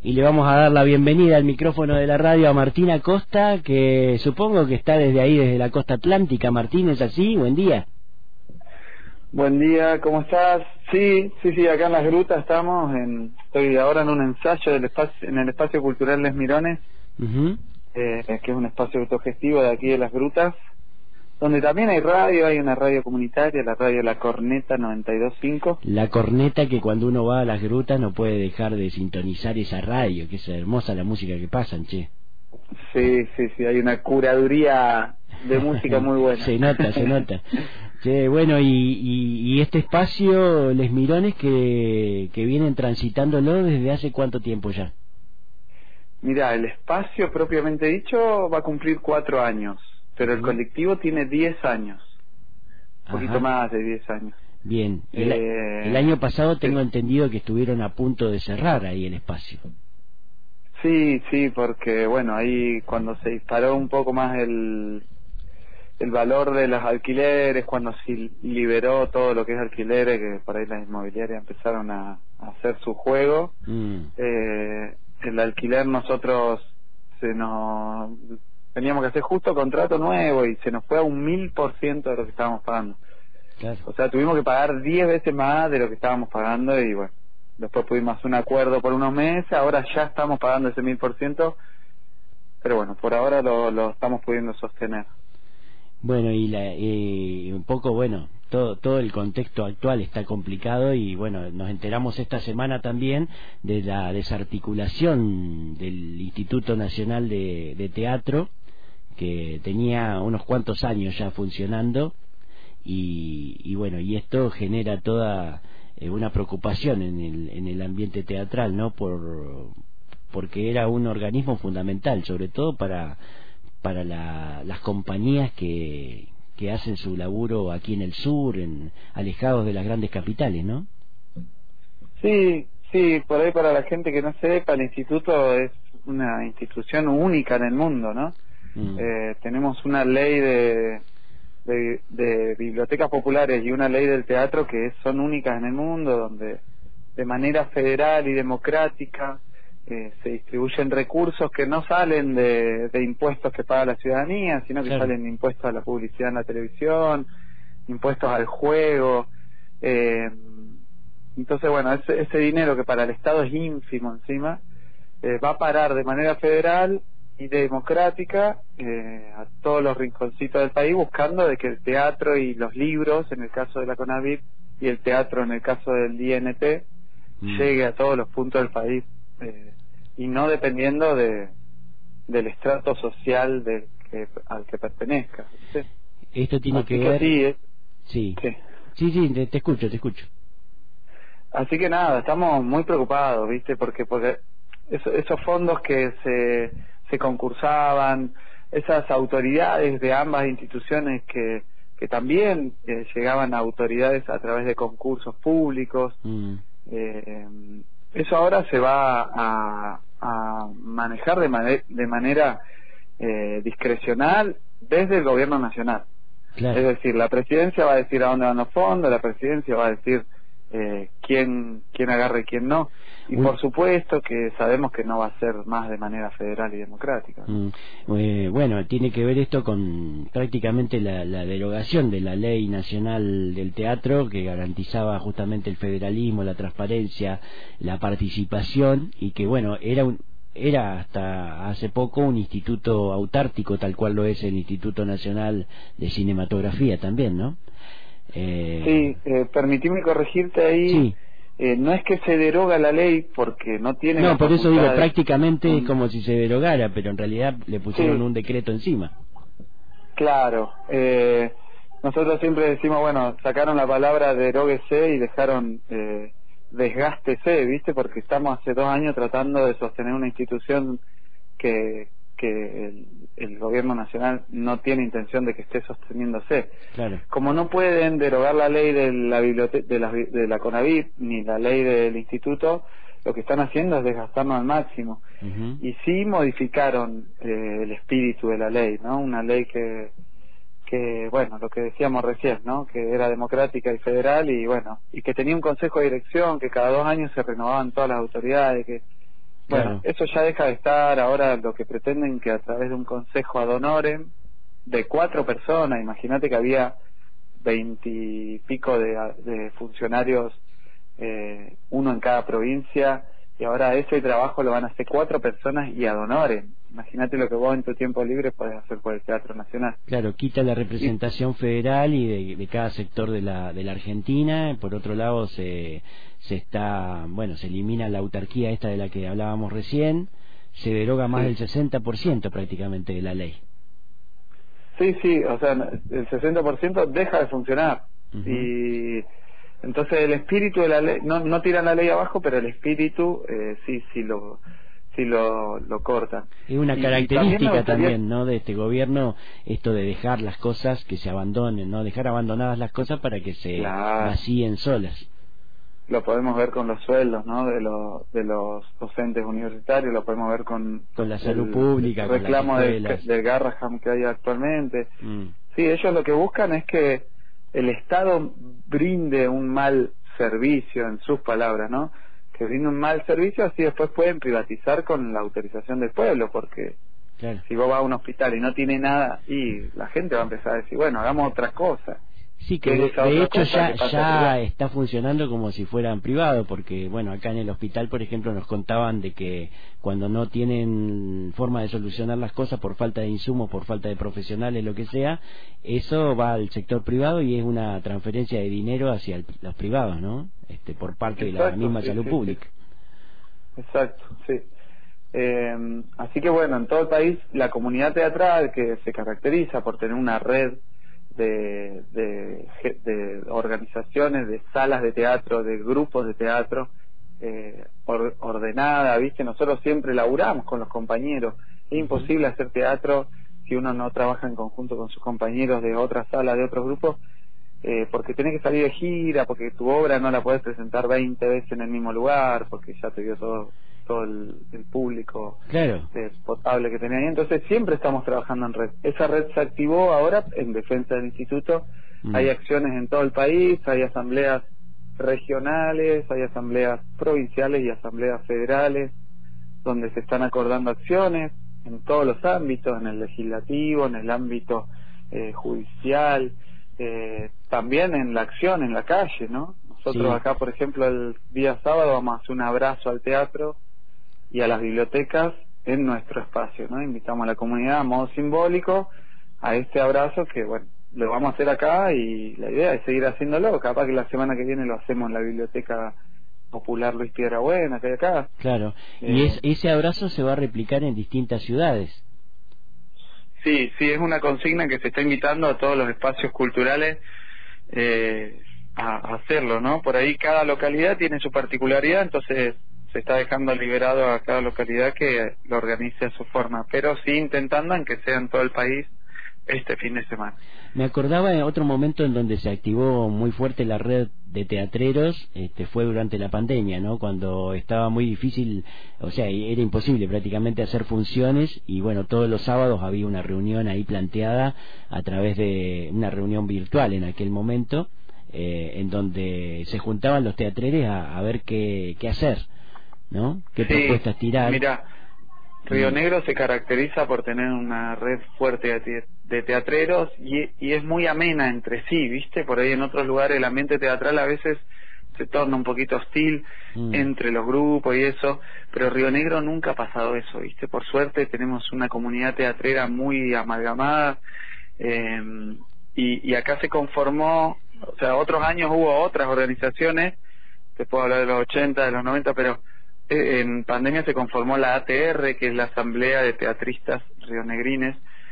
y le vamos a dar la bienvenida al micrófono de la radio a Martín Acosta, que supongo que está desde ahí, desde la costa atlántica. Martín, ¿es así? Buen día. Buen día, ¿cómo estás? Sí, acá en Las Grutas estamos, estoy ahora en un ensayo en el Espacio Cultural Les Mirones, que es un espacio autogestivo de aquí de Las Grutas, donde también hay radio, hay una radio comunitaria, la radio La Corneta 92.5. La Corneta, que cuando uno va a Las Grutas no puede dejar de sintonizar esa radio, que es hermosa la música que pasan, che. Sí, hay una curaduría de música muy buena. Se nota. Che, bueno, y este espacio, Les Mirones, que vienen transitándolo desde hace cuánto tiempo ya. Mira, el espacio propiamente dicho va a cumplir 4 años, pero el colectivo tiene 10 años, un poquito más de 10 años. Bien, el año pasado tengo entendido que estuvieron a punto de cerrar ahí el espacio. Sí, porque bueno, ahí cuando se disparó un poco más el valor de los alquileres, cuando se liberó todo lo que es alquileres, que por ahí las inmobiliarias empezaron a hacer su juego, el alquiler nosotros teníamos que hacer justo contrato nuevo y se nos fue a un 1000% de lo que estábamos pagando. Claro. O sea, tuvimos que pagar 10 veces más de lo que estábamos pagando y bueno, después pudimos hacer un acuerdo por unos meses, ahora ya estamos pagando ese 1000%, pero bueno, por ahora lo estamos pudiendo sostener. Bueno, y un poco, bueno, todo el contexto actual está complicado y bueno, nos enteramos esta semana también de la desarticulación del Instituto Nacional de Teatro, que tenía unos cuantos años ya funcionando y bueno, y esto genera toda una preocupación en el ambiente teatral, ¿no? Porque era un organismo fundamental, sobre todo para las compañías que hacen su laburo aquí en el sur, alejados de las grandes capitales, ¿no? Sí, por ahí para la gente que no sepa, el instituto es una institución única en el mundo, ¿no? Tenemos una ley de bibliotecas populares y una ley del teatro que son únicas en el mundo, donde de manera federal y democrática se distribuyen recursos que no salen de impuestos que paga la ciudadanía, sino que salen de impuestos a la publicidad en la televisión, impuestos al juego. Entonces, bueno, ese dinero que para el Estado es ínfimo encima, va a parar de manera federal y democrática a todos los rinconcitos del país, buscando de que el teatro y los libros, en el caso de la CONAVIP, y el teatro en el caso del INT, llegue a todos los puntos del país. Y no dependiendo del estrato social al que pertenezca, ¿sí? Esto tiene así que ver... Sí, te escucho. Así que nada, estamos muy preocupados, ¿viste? Porque esos fondos que se concursaban, esas autoridades de ambas instituciones que también llegaban a autoridades a través de concursos públicos, eso ahora se va a manejar de manera discrecional desde el gobierno nacional. Claro. Es decir, la presidencia va a decir a dónde van los fondos, la presidencia va a decir quién agarra y quién no. Y por supuesto que sabemos que no va a ser más de manera federal y democrática. Bueno, tiene que ver esto con prácticamente la derogación de la Ley Nacional del Teatro, que garantizaba justamente el federalismo, la transparencia, la participación, y que bueno, era hasta hace poco un instituto autártico, tal cual lo es el Instituto Nacional de Cinematografía también, ¿no? Permitime corregirte ahí. Sí. No es que se deroga la ley porque no tiene... No, por eso digo, prácticamente es como si se derogara, pero en realidad le pusieron un decreto encima. Claro. Nosotros siempre decimos, bueno, sacaron la palabra deróguese y dejaron desgástese, ¿viste? Porque estamos hace 2 años tratando de sostener una institución que el gobierno nacional no tiene intención de que esté sosteniéndose. Claro. Como no pueden derogar la ley de la biblioteca de la CONAVIP ni la ley del instituto, lo que están haciendo es desgastarnos al máximo. Y sí modificaron el espíritu de la ley, ¿no? Una ley que bueno, lo que decíamos recién, ¿no? Que era democrática y federal y bueno, y que tenía un consejo de dirección, que cada 2 años se renovaban todas las autoridades, que Bueno, claro. eso ya deja de estar. Ahora lo que pretenden que a través de un consejo ad honorem de 4 personas, imagínate que había 20 y pico de funcionarios, uno en cada provincia, y ahora ese trabajo lo van a hacer 4 personas y ad honorem. Imagínate lo que vos en tu tiempo libre podés hacer por el Teatro Nacional. Claro, quita la representación federal y de cada sector de la Argentina. Por otro lado, se elimina la autarquía esta de la que hablábamos recién, se deroga más del 60% prácticamente de la ley. Sí, o sea, el 60% deja de funcionar. Y entonces el espíritu de la ley, no tiran la ley abajo, pero el espíritu sí lo cortan. Es una característica también, ¿no?, de este gobierno, esto de dejar las cosas que se abandonen, ¿no?, dejar abandonadas las cosas para que se vacíen solas. Lo podemos ver con los sueldos, ¿no?, de los docentes universitarios, lo podemos ver con la salud pública, el reclamo con las escuelas del Garraham que hay actualmente. Sí, ellos lo que buscan es que el Estado brinde un mal servicio, en sus palabras, ¿no?, que brinde un mal servicio, así después pueden privatizar con la autorización del pueblo, porque claro, si vos vas a un hospital y no tiene nada, y la gente va a empezar a decir, bueno, hagamos otras cosas. Sí, que de hecho ya está funcionando como si fueran privados, porque bueno, acá en el hospital, por ejemplo, nos contaban de que cuando no tienen forma de solucionar las cosas por falta de insumos, por falta de profesionales, lo que sea, eso va al sector privado y es una transferencia de dinero hacia los privados, ¿no?, por parte de la misma salud pública. Exacto, sí. Así que bueno, en todo el país la comunidad teatral, que se caracteriza por tener una red de organizaciones, de salas de teatro, de grupos de teatro, ordenada, ¿viste? Nosotros siempre laburamos con los compañeros. Es imposible hacer teatro si uno no trabaja en conjunto con sus compañeros de otras salas, de otros grupos, porque tenés que salir de gira, porque tu obra no la podés presentar 20 veces en el mismo lugar, porque ya te vio todo el público potable que tenía ahí. Entonces siempre estamos trabajando en red. Esa red se activó ahora en defensa del instituto. Hay acciones en todo el país, hay asambleas regionales, hay asambleas provinciales y asambleas federales donde se están acordando acciones en todos los ámbitos, en el legislativo, en el ámbito judicial, también en la acción en la calle, ¿no? Nosotros acá, por ejemplo, el día sábado vamos a hacer un abrazo al teatro y a las bibliotecas en nuestro espacio, ¿no? Invitamos a la comunidad a modo simbólico a este abrazo que, bueno, lo vamos a hacer acá, y la idea es seguir haciéndolo. Capaz que la semana que viene lo hacemos en la Biblioteca Popular Luis Piedrabuena, que hay acá. Claro, y ese abrazo se va a replicar en distintas ciudades. Sí, es una consigna que se está invitando a todos los espacios culturales a hacerlo, ¿no? Por ahí cada localidad tiene su particularidad, entonces se está dejando liberado a cada localidad que lo organice a su forma, pero sí intentando en que sea en todo el país este fin de semana. Me acordaba en otro momento en donde se activó muy fuerte la red de teatreros, fue durante la pandemia, ¿no?, cuando estaba muy difícil, o sea, era imposible prácticamente hacer funciones, y bueno, todos los sábados había una reunión ahí planteada a través de una reunión virtual en aquel momento, en donde se juntaban los teatreros a ver qué hacer, ¿no?, qué propuestas tirar. Mira, Río Negro se caracteriza por tener una red fuerte de teatreros y es muy amena entre sí, ¿viste? Por ahí en otros lugares el ambiente teatral a veces se torna un poquito hostil entre los grupos y eso, pero Río Negro nunca ha pasado eso, ¿viste? Por suerte tenemos una comunidad teatrera muy amalgamada, y acá se conformó, o sea, otros años hubo otras organizaciones, te puedo hablar de los 80, de los 90, pero en pandemia se conformó la ATR, que es la Asamblea de Teatristas Rionegrines,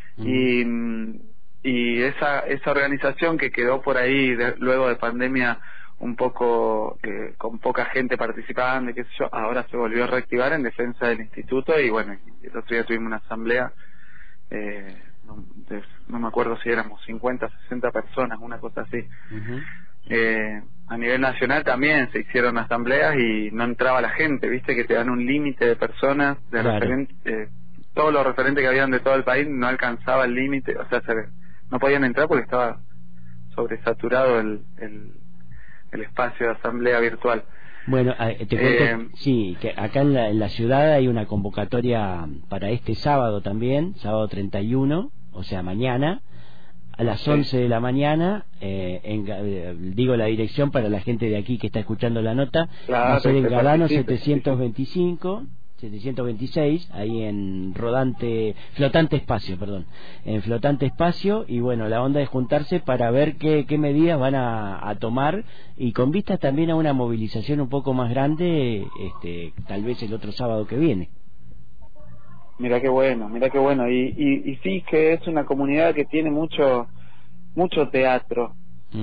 y esa organización que quedó por ahí luego de pandemia un poco con poca gente participando, qué sé yo, ahora se volvió a reactivar en defensa del instituto, y bueno, el otro día tuvimos una asamblea, no me acuerdo si éramos 50, 60 personas, una cosa así. A nivel nacional también se hicieron asambleas y no entraba la gente, viste que te dan un límite de personas, de todos los referentes que habían de todo el país no alcanzaba el límite, o sea, no podían entrar porque estaba sobresaturado el espacio de asamblea virtual. Bueno, te cuento, sí, que acá en la ciudad hay una convocatoria para este sábado también, sábado 31, o sea, mañana, a las 11 de la mañana, digo la dirección para la gente de aquí que está escuchando la nota, va a ser en Galano 726, ahí en Flotante Espacio, en Flotante Espacio, y bueno, la onda es juntarse para ver qué medidas van a tomar, y con vistas también a una movilización un poco más grande, tal vez el otro sábado que viene. Mira qué bueno, y sí que es una comunidad que tiene mucho teatro,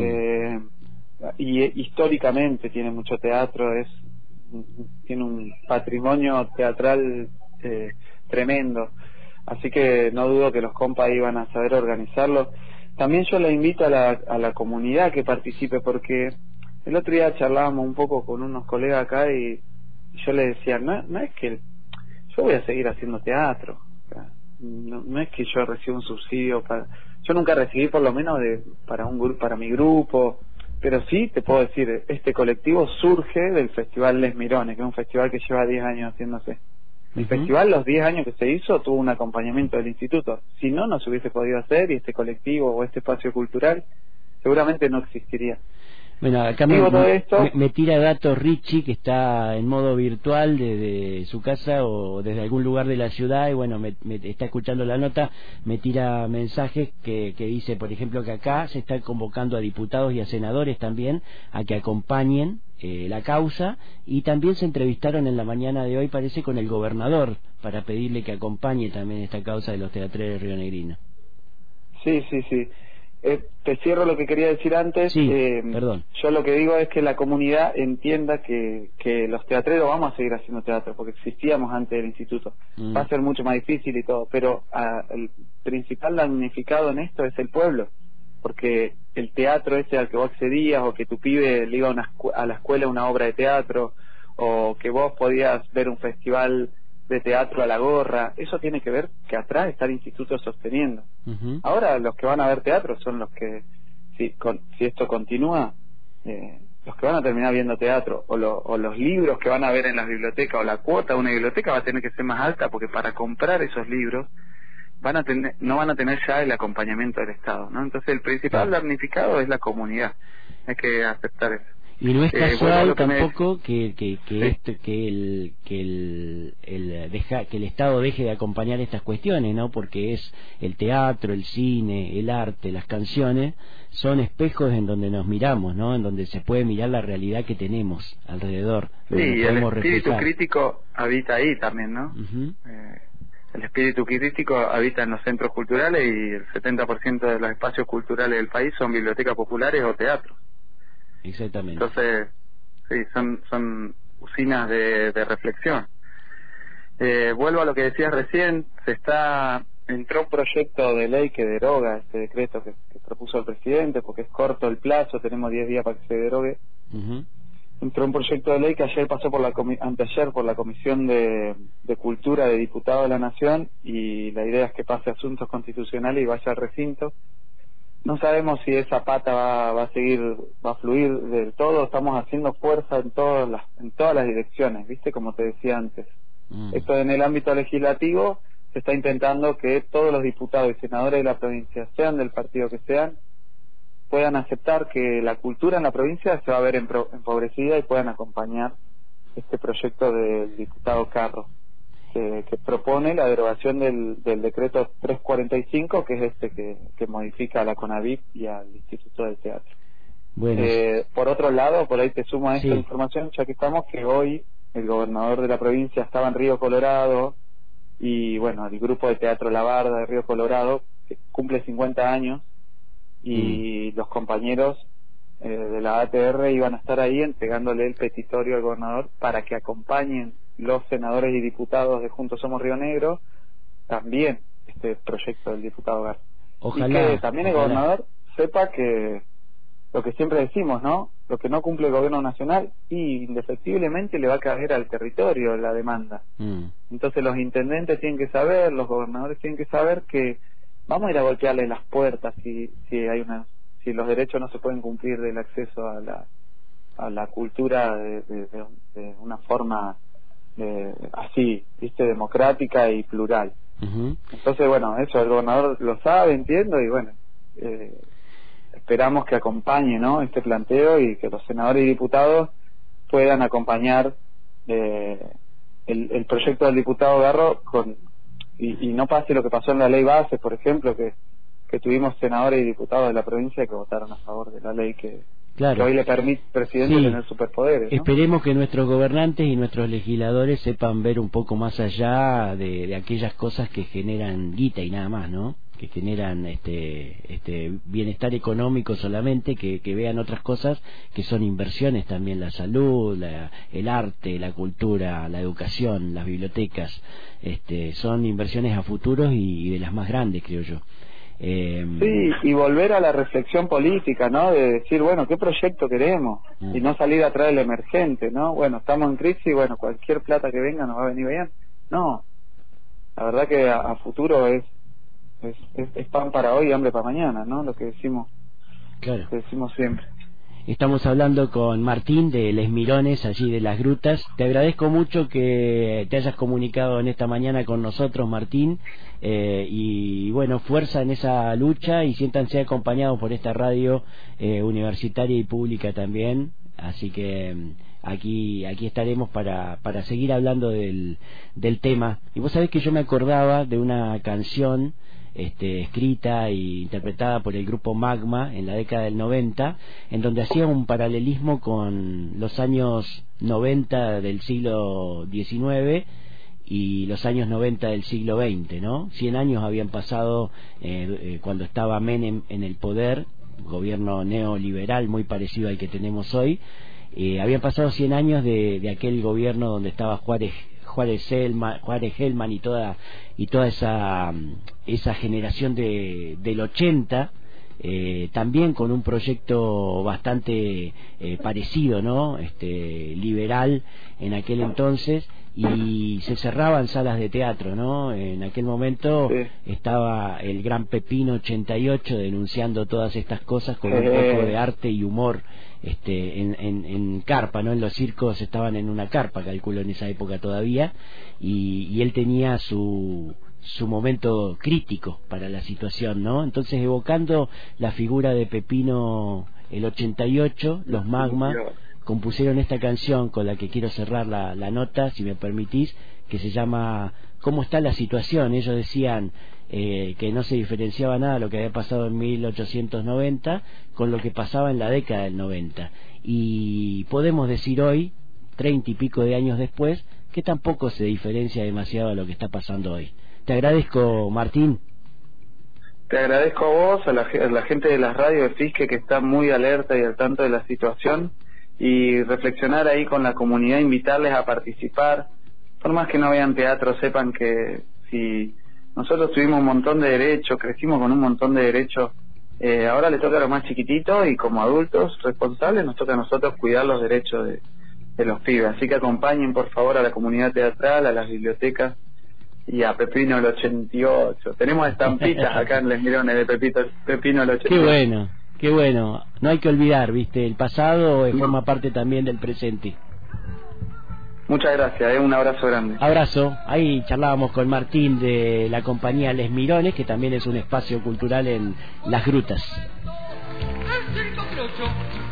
y históricamente tiene mucho teatro, tiene un patrimonio teatral tremendo, así que no dudo que los compas iban a saber organizarlo. También yo le invito a la comunidad que participe, porque el otro día charlábamos un poco con unos colegas acá y yo le decía, no es que yo voy a seguir haciendo teatro, no es que yo recibo un subsidio yo nunca recibí, por lo menos para mi grupo, pero sí te puedo decir, este colectivo surge del Festival Les Mirones, que es un festival que lleva 10 años haciéndose. El festival, los 10 años que se hizo, tuvo un acompañamiento del instituto, si no se hubiese podido hacer, y este colectivo o este espacio cultural seguramente no existiría. Bueno, acá me tira datos Richie, que está en modo virtual desde su casa o desde algún lugar de la ciudad, y bueno, me está escuchando la nota, me tira mensajes que dice, por ejemplo, que acá se está convocando a diputados y a senadores también a que acompañen la causa, y también se entrevistaron en la mañana de hoy, parece, con el gobernador para pedirle que acompañe también esta causa de los teatreros rionegrinos. Sí. Te cierro lo que quería decir antes. Sí, perdón. Yo lo que digo es que la comunidad entienda que los teatreros vamos a seguir haciendo teatro, porque existíamos antes del instituto. Va a ser mucho más difícil y todo, pero el principal damnificado en esto es el pueblo, porque el teatro ese al que vos accedías, o que tu pibe le iba a la escuela una obra de teatro, o que vos podías ver un festival de teatro a la gorra, eso tiene que ver que atrás está el instituto sosteniendo. Ahora los que van a ver teatro son los que, si esto continúa, los que van a terminar viendo teatro, o los libros que van a ver en las bibliotecas, o la cuota de una biblioteca va a tener que ser más alta, porque para comprar esos libros no van a tener ya el acompañamiento del Estado, ¿no? Entonces el principal damnificado es la comunidad, hay que aceptar eso. Y no es casual tampoco que el Estado deje de acompañar estas cuestiones, ¿no? Porque es el teatro, el cine, el arte, las canciones, son espejos en donde nos miramos, ¿no? En donde se puede mirar la realidad que tenemos alrededor. Sí, y el espíritu crítico habita ahí también, ¿no? El espíritu crítico habita en los centros culturales, y el 70% de los espacios culturales del país son bibliotecas populares o teatros. Exactamente. Entonces, sí, son usinas de reflexión. Vuelvo a lo que decías recién, entró un proyecto de ley que deroga este decreto que propuso el presidente, porque es corto el plazo, tenemos 10 días para que se derogue. Entró un proyecto de ley que ayer pasó anteayer por la Comisión de Cultura de Diputados de la Nación, y la idea es que pase a Asuntos Constitucionales y vaya al recinto. No sabemos si esa pata va a fluir del todo. Estamos haciendo fuerza en todas las direcciones, ¿viste? Como te decía antes. Esto en el ámbito legislativo se está intentando que todos los diputados y senadores de la provincia, sean del partido que sean, puedan aceptar que la cultura en la provincia se va a ver empobrecida, y puedan acompañar este proyecto del diputado Carro, que propone la derogación del decreto 345, que es que modifica a la CONAVIP y al Instituto del Teatro. Bueno. Por otro lado, por ahí te sumo a esta información, ya que estamos, que hoy el gobernador de la provincia estaba en Río Colorado, y bueno, el grupo de teatro La Barda de Río Colorado, que cumple 50 años, y los compañeros de la ATR iban a estar ahí entregándole el petitorio al gobernador para que acompañen los senadores y diputados de Juntos Somos Río Negro también este proyecto del diputado Gar. Ojalá, y que también el gobernador sepa que lo que siempre decimos, ¿no? Lo que no cumple el gobierno nacional, y indefectiblemente le va a caer al territorio la demanda. Entonces los intendentes tienen que saber, los gobernadores tienen que saber que vamos a ir a golpearle las puertas si los derechos no se pueden cumplir del acceso a a la cultura de una forma así, viste, democrática y plural. Entonces, bueno, eso el gobernador lo sabe, entiendo, y bueno, esperamos que acompañe, ¿no?, este planteo, y que los senadores y diputados puedan acompañar el proyecto del diputado Garro y no pase lo que pasó en la ley base, por ejemplo, que tuvimos senadores y diputados de la provincia que votaron a favor de la ley que hoy le permite al presidente tener superpoderes, ¿no? Esperemos que nuestros gobernantes y nuestros legisladores sepan ver un poco más allá de aquellas cosas que generan guita y nada más, ¿no? Que generan bienestar económico solamente, que vean otras cosas que son inversiones también: la salud, el arte, la cultura, la educación, las bibliotecas. Son inversiones a futuros y de las más grandes, creo yo. Sí, y volver a la reflexión política, ¿no? De decir, bueno, ¿qué proyecto queremos? Y no salir atrás del emergente, ¿no? Bueno, estamos en crisis, bueno, cualquier plata que venga nos va a venir bien. No, la verdad que a futuro es pan para hoy y hambre para mañana, ¿no? Lo que decimos, claro, que decimos siempre. Estamos hablando con Martín de Les Mirones, allí de Las Grutas. Te agradezco mucho que te hayas comunicado en esta mañana con nosotros, Martín, y bueno, fuerza en esa lucha, y siéntanse acompañados por esta radio universitaria y pública también. Así que aquí estaremos para seguir hablando del tema. Y vos sabés que yo me acordaba de una canción escrita e interpretada por el grupo Magma en la década del 90, en donde hacía un paralelismo con los años 90 del siglo XIX y los años 90 del siglo XX, ¿no? 100 años habían pasado cuando estaba Menem en el poder, gobierno neoliberal muy parecido al que tenemos hoy. Habían pasado 100 años de aquel gobierno donde estaba Juárez Gelman y toda esa generación del 80, también con un proyecto bastante parecido, ¿no? Liberal en aquel entonces, y se cerraban salas de teatro, ¿no? En aquel momento estaba el gran Pepino 88 denunciando todas estas cosas con un poco de arte y humor en carpa, ¿no? En los circos estaban en una carpa, calculo, en esa época todavía, y él tenía su momento crítico para la situación, ¿no? Entonces, evocando la figura de Pepino el 88, los Magma compusieron esta canción con la que quiero cerrar la nota, si me permitís, que se llama ¿Cómo está la situación? Ellos decían que no se diferenciaba nada lo que había pasado en 1890 con lo que pasaba en la década del 90, y podemos decir hoy, 30 y pico de años después, que tampoco se diferencia demasiado a lo que está pasando hoy. Te agradezco, Martín. Te agradezco a vos, a la gente de las radios de Fisque, que está muy alerta y al tanto de la situación, y reflexionar ahí con la comunidad, invitarles a participar. Por más que no vean teatro, sepan que si nosotros tuvimos un montón de derechos, crecimos con un montón de derechos, ahora le toca a los más chiquititos, y como adultos responsables nos toca a nosotros cuidar los derechos de los pibes. Así que acompañen por favor a la comunidad teatral, a las bibliotecas y a Pepino el 88. Tenemos estampitas acá en Les Mirones de Pepino el 88. Qué bueno, qué bueno. No hay que olvidar, ¿viste? El pasado forma parte también del presente. Muchas gracias, un abrazo grande. Abrazo. Ahí charlábamos con Martín de la compañía Les Mirones, que también es un espacio cultural en Las Grutas. El circo Crocho.